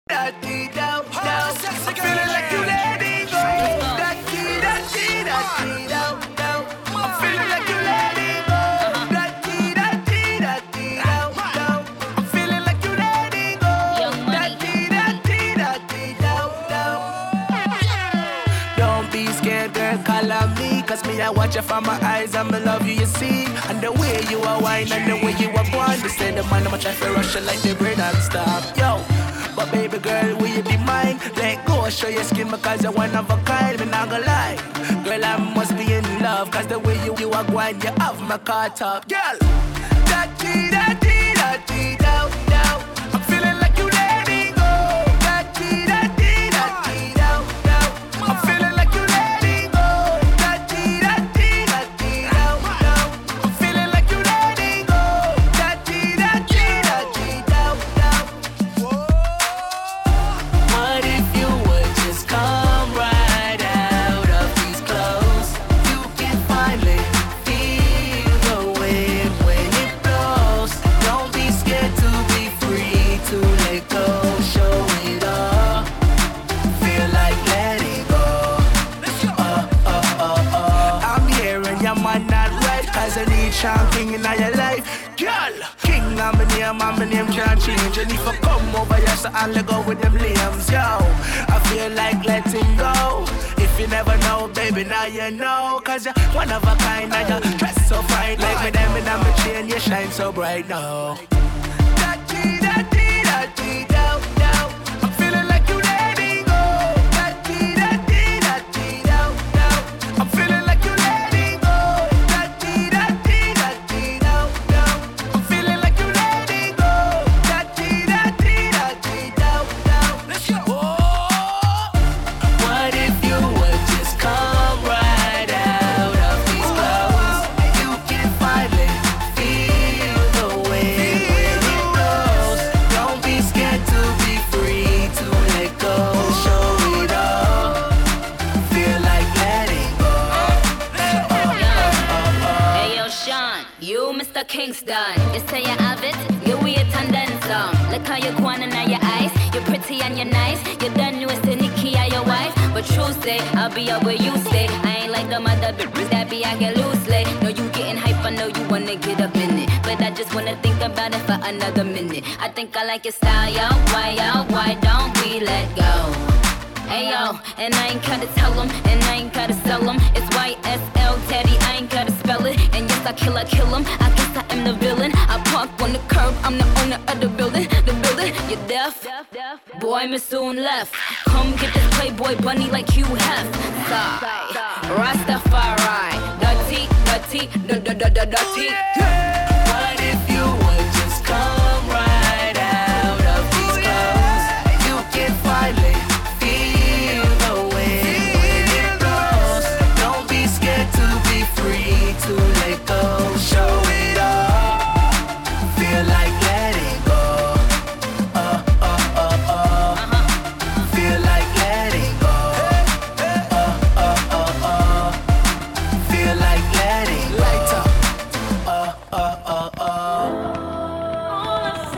I'm feeling like you letting go. I'm feeling like you letting go. I'm feeling like you letting go. Young Money. Don't be scared, girl, call on me. Cause me, I watch you from my eyes and me love you, you see. And the way you are wine and the way you are born. They say the man, I'ma try to rush you like the brain and stop. Yo, but baby girl, will you be mine? Let go, show your skin because you're one of a kind. Me not gonna lie, girl, I must be in love. Cause the way you are wine, you have my car top. Girl, I'm feeling like you letting go. I'm feeling like you letting go. I'm feeling like you letting go. What if you would just come right out of these clothes? You can finally feel the wind when it blows. Don't be scared to be free, to let go, show it all. Feel like letting go. I'm hearing your man not right, cause I need Sean King in your life. Girl, King, I'm my name can't change. And if I come over here, so I'll let go with them limbs, yo. I feel like letting go. If you never know, baby, now you know. Cause you're one of a kind, and you dress so fine. Like me, them in my chain, you shine so bright now. I'm feeling like you letting go. I'm feeling like you letting go. I'm feeling like you letting go. What if you would just come right out of these clothes? You can finally feel the wind when it blows. Don't be scared to be free, to let go, show it all. Feel like letting go. Hey yo, Sean, you Mr. Kingston. You say you have it, you wear tendance. Look how you going and your eyes. You're pretty and you're nice. You done new as the Nikki or your wife. But Tuesday, I'll be up where you stay. I ain't like them other bitches that be I get loosely. No, you getting hype, I know you wanna get up in it. But I just wanna think about it for another minute. I think I like your style, yo. Why don't we let go? Hey yo, and I ain't gotta tell them, and I ain't gotta sell them. It's YSL, Teddy, I ain't gotta spell it. And yes, I kill him. I guess I am the villain. I park on the curb, I'm the owner of the building. You're deaf? Boy, me soon left. Come get this Playboy bunny like you have. Sigh, Rastafari, dirty.